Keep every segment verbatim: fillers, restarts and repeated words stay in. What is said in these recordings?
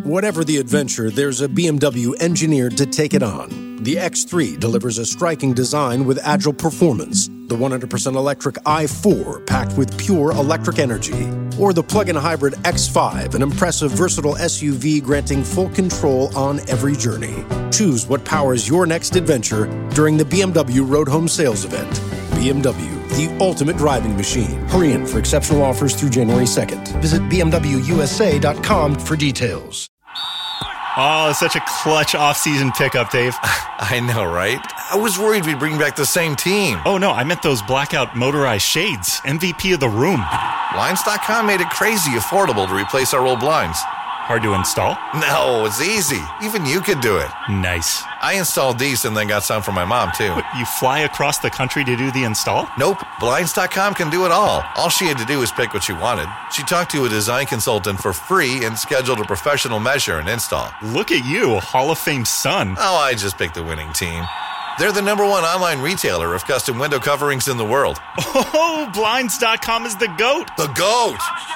Whatever the adventure, there's a B M W engineered to take it on. The X three delivers a striking design with agile performance. The one hundred percent electric i four, packed with pure electric energy. Or the plug-in hybrid X five, an impressive, versatile S U V granting full control on every journey. Choose what powers your next adventure during the B M W Road Home Sales Event. B M W, the ultimate driving machine. Hurry in for exceptional offers through January second. Visit b m w u s a dot com for details. Oh, it's such a clutch off-season pickup, Dave. I know, right? I was worried we'd bring back the same team. Oh, no, I meant those blackout motorized shades. M V P of the room. Blinds dot com made it crazy affordable to replace our old blinds. Hard to install? No, it's easy. Even you could do it. Nice. I installed these and then got some for my mom, too. What, you fly across the country to do the install? Nope. Blinds dot com can do it all. All she had to do was pick what she wanted. She talked to a design consultant for free and scheduled a professional measure and install. Look at you, Hall of Fame son. Oh, I just picked the winning team. They're the number one online retailer of custom window coverings in the world. Oh, Blinds dot com is the GOAT. The GOAT!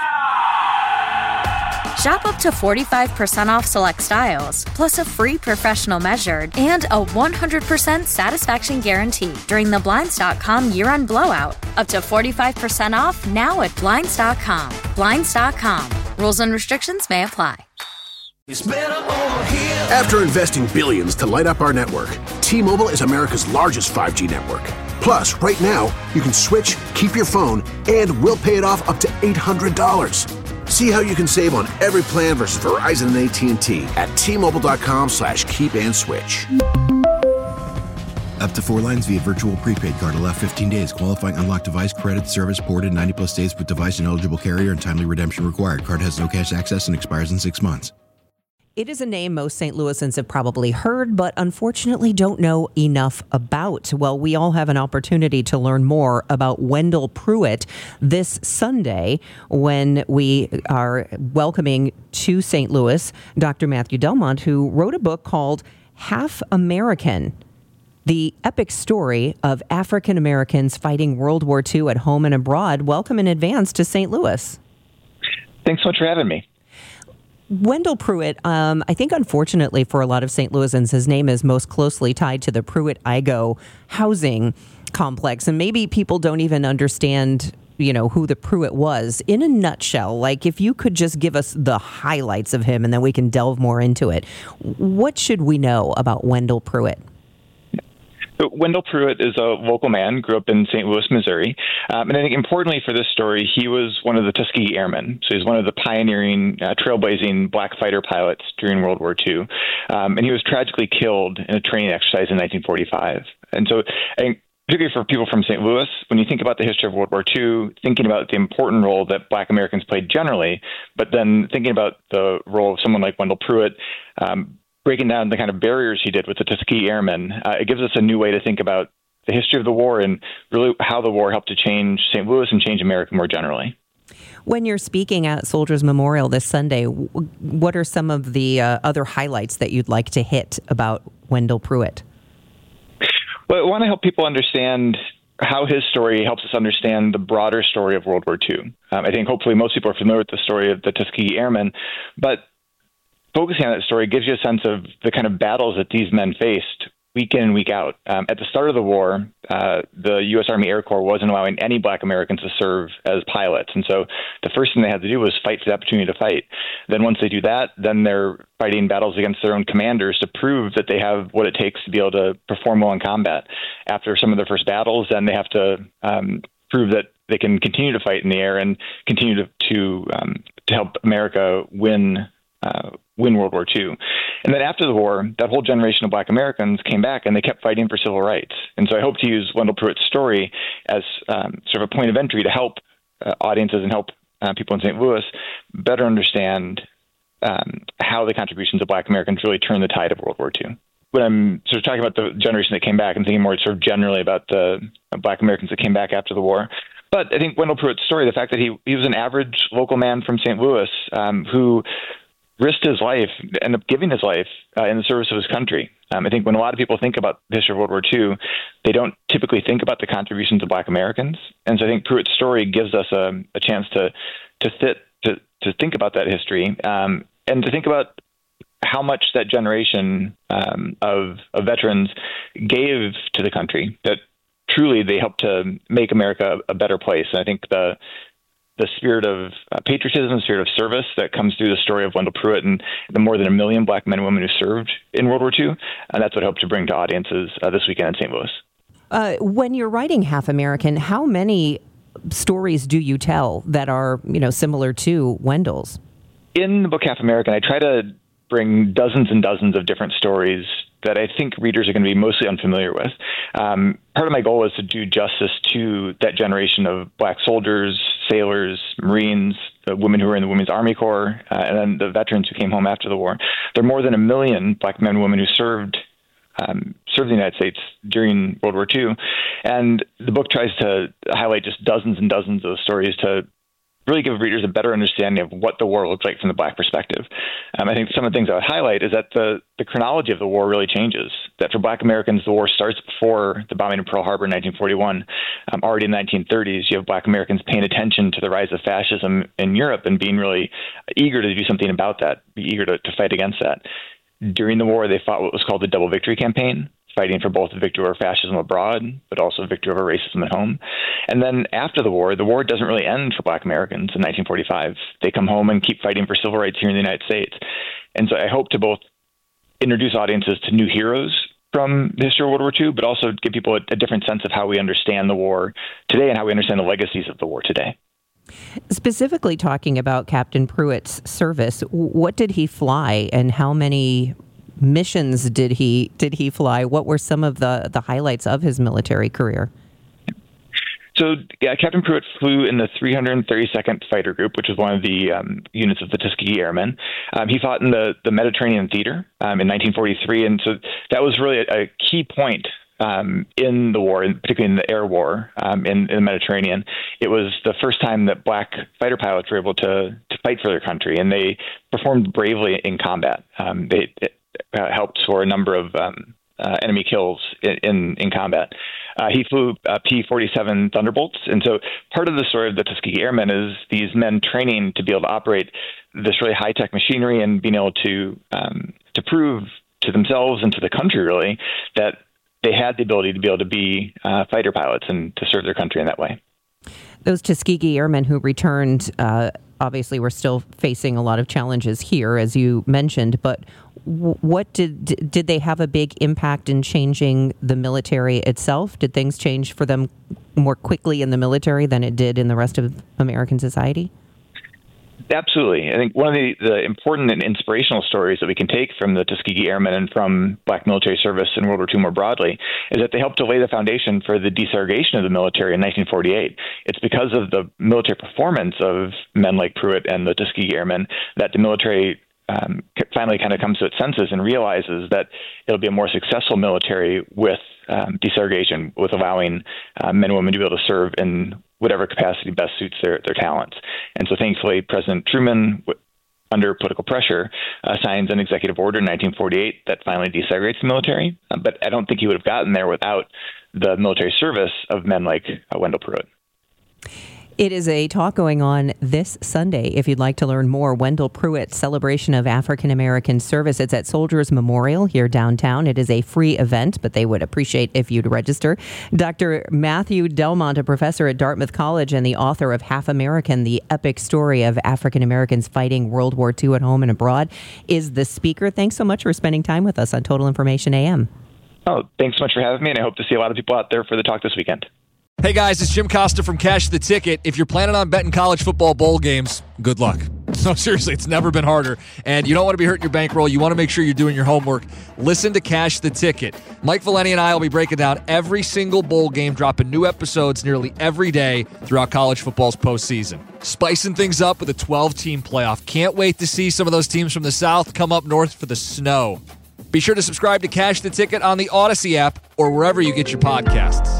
Shop up to forty-five percent off select styles, plus a free professional measured and a one hundred percent satisfaction guarantee during the Blinds dot com year-end blowout. Up to forty-five percent off now at Blinds dot com. Blinds dot com. Rules and restrictions may apply. After investing billions to light up our network, T-Mobile is America's largest five G network. Plus, right now, you can switch, keep your phone, and we'll pay it off up to eight hundred dollars. See how you can save on every plan versus Verizon and A T and T at T-Mobile.com slash keep and switch. Up to four lines via virtual prepaid card. Allow fifteen days. Qualifying unlocked device credit service ported ninety plus days with device and eligible carrier and timely redemption required. Card has no cash access and expires in six months. It is a name most Saint Louisans have probably heard, but unfortunately don't know enough about. Well, we all have an opportunity to learn more about Wendell Pruitt this Sunday when we are welcoming to Saint Louis Doctor Matthew Delmont, who wrote a book called Half American, the epic story of African Americans fighting World War Two at home and abroad. Welcome in advance to Saint Louis. Thanks so much for having me. Wendell Pruitt, um, I think unfortunately for a lot of Saint Louisans, his name is most closely tied to the Pruitt-Igoe housing complex. And maybe people don't even understand, you know, who the Pruitt was. In a nutshell, like if you could just give us the highlights of him and then we can delve more into it. What should we know about Wendell Pruitt? So Wendell Pruitt is a local man, grew up in Saint Louis, Missouri. Um, and I think importantly for this story, he was one of the Tuskegee Airmen. So he's one of the pioneering, uh, trailblazing black fighter pilots during World War Two. Um, and he was tragically killed in a training exercise in nineteen forty-five. And so I think particularly for people from Saint Louis, when you think about the history of World War Two, thinking about the important role that black Americans played generally, but then thinking about the role of someone like Wendell Pruitt, um, breaking down the kind of barriers he did with the Tuskegee Airmen, uh, it gives us a new way to think about the history of the war and really how the war helped to change Saint Louis and change America more generally. When you're speaking at Soldiers Memorial this Sunday, what are some of the uh, other highlights that you'd like to hit about Wendell Pruitt? Well, I want to help people understand how his story helps us understand the broader story of World War Two. Um, I think hopefully most people are familiar with the story of the Tuskegee Airmen, but focusing on that story gives you a sense of the kind of battles that these men faced week in and week out. Um, at the start of the war, uh, the U S Army Air Corps wasn't allowing any black Americans to serve as pilots. And so the first thing they had to do was fight for the opportunity to fight. Then once they do that, then they're fighting battles against their own commanders to prove that they have what it takes to be able to perform well in combat. After some of their first battles, then they have to um, prove that they can continue to fight in the air and continue to to, um, to help America win uh, win World War Two. And then after the war, that whole generation of black Americans came back and they kept fighting for civil rights. And so I hope to use Wendell Pruitt's story as um, sort of a point of entry to help uh, audiences and help uh, people in Saint Louis better understand um, how the contributions of black Americans really turned the tide of World War Two. When I'm sort of talking about the generation that came back, I'm thinking more sort of generally about the uh, black Americans that came back after the war. But I think Wendell Pruitt's story, the fact that he, he was an average local man from Saint Louis um, who risked his life, ended up giving his life uh, in the service of his country. Um, I think when a lot of people think about the history of World War Two, they don't typically think about the contributions of black Americans. And so I think Pruitt's story gives us a, a chance to to sit, to, to think about that history um, and to think about how much that generation um, of, of veterans gave to the country, that truly they helped to make America a better place. And I think the the spirit of uh, patriotism, the spirit of service that comes through the story of Wendell Pruitt and the more than a million black men and women who served in World War Two, and that's what I hope to bring to audiences uh, this weekend in Saint Louis. Uh, when you're writing Half American, how many stories do you tell that are, you know, similar to Wendell's? In the book Half American, I try to bring dozens and dozens of different stories that I think readers are going to be mostly unfamiliar with. Um, part of my goal is to do justice to that generation of black soldiers, sailors, Marines, the women who were in the Women's Army Corps, uh, and then the veterans who came home after the war. There are more than a million black men and women who served um, served the United States during World War Two. And the book tries to highlight just dozens and dozens of those stories to really give readers a better understanding of what the war looked like from the black perspective. Um, I think some of the things I would highlight is that the, the chronology of the war really changes. That for black Americans, the war starts before the bombing of Pearl Harbor in nineteen forty-one. Um, already in the nineteen thirties, you have black Americans paying attention to the rise of fascism in Europe and being really eager to do something about that, be eager to, to fight against that. During the war, they fought what was called the Double Victory Campaign, fighting for both the victory over fascism abroad, but also victory over racism at home. And then after the war, the war doesn't really end for black Americans in nineteen forty-five. They come home and keep fighting for civil rights here in the United States. And so I hope to both introduce audiences to new heroes from the history of World War Two, but also give people a, a different sense of how we understand the war today and how we understand the legacies of the war today. Specifically talking about Captain Pruitt's service, what did he fly and how many missions did he did he fly? What were some of the, the highlights of his military career? So yeah, Captain Pruitt flew in the three hundred thirty-second Fighter Group, which was one of the um, units of the Tuskegee Airmen. Um, he fought in the, the Mediterranean Theater um, in nineteen forty-three, and so that was really a, a key point um, in the war, and particularly in the air war um, in, in the Mediterranean. It was the first time that black fighter pilots were able to, to fight for their country, and they performed bravely in combat. Um, they it, uh, helped for a number of um, uh, enemy kills in, in, in combat. Uh, he flew uh, P forty-seven Thunderbolts. And so part of the story of the Tuskegee Airmen is these men training to be able to operate this really high-tech machinery and being able to um, to prove to themselves and to the country, really, that they had the ability to be able to be uh, fighter pilots and to serve their country in that way. Those Tuskegee Airmen who returned, uh, obviously, were still facing a lot of challenges here, as you mentioned, but what did did they have a big impact in changing the military itself? Did things change for them more quickly in the military than it did in the rest of American society? Absolutely. I think one of the, the important and inspirational stories that we can take from the Tuskegee Airmen and from black military service in World War Two more broadly is that they helped to lay the foundation for the desegregation of the military in nineteen forty-eight. It's because of the military performance of men like Pruitt and the Tuskegee Airmen that the military um, finally kind of comes to its senses and realizes that it'll be a more successful military with um, desegregation, with allowing uh, men and women to be able to serve in whatever capacity best suits their, their talents. And so thankfully, President Truman, w- under political pressure, uh, signs an executive order in nineteen forty-eight that finally desegregates the military. Uh, but I don't think he would have gotten there without the military service of men like uh, Wendell Pruitt. It is a talk going on this Sunday. If you'd like to learn more, Wendell Pruitt Celebration of African American Service. It's at Soldiers Memorial here downtown. It is a free event, but they would appreciate if you'd register. Doctor Matthew Delmont, a professor at Dartmouth College and the author of Half American, the epic story of African Americans fighting World War Two at home and abroad, is the speaker. Thanks so much for spending time with us on Total Information A M. Oh, thanks so much for having me, and I hope to see a lot of people out there for the talk this weekend. Hey guys, it's Jim Costa from Cash the Ticket. If you're planning on betting college football bowl games, good luck. No, seriously, it's never been harder. And you don't want to be hurting your bankroll. You want to make sure you're doing your homework. Listen to Cash the Ticket. Mike Valeni and I will be breaking down every single bowl game, dropping new episodes nearly every day throughout college football's postseason. Spicing things up with a twelve-team playoff. Can't wait to see some of those teams from the South come up north for the snow. Be sure to subscribe to Cash the Ticket on the Odyssey app or wherever you get your podcasts.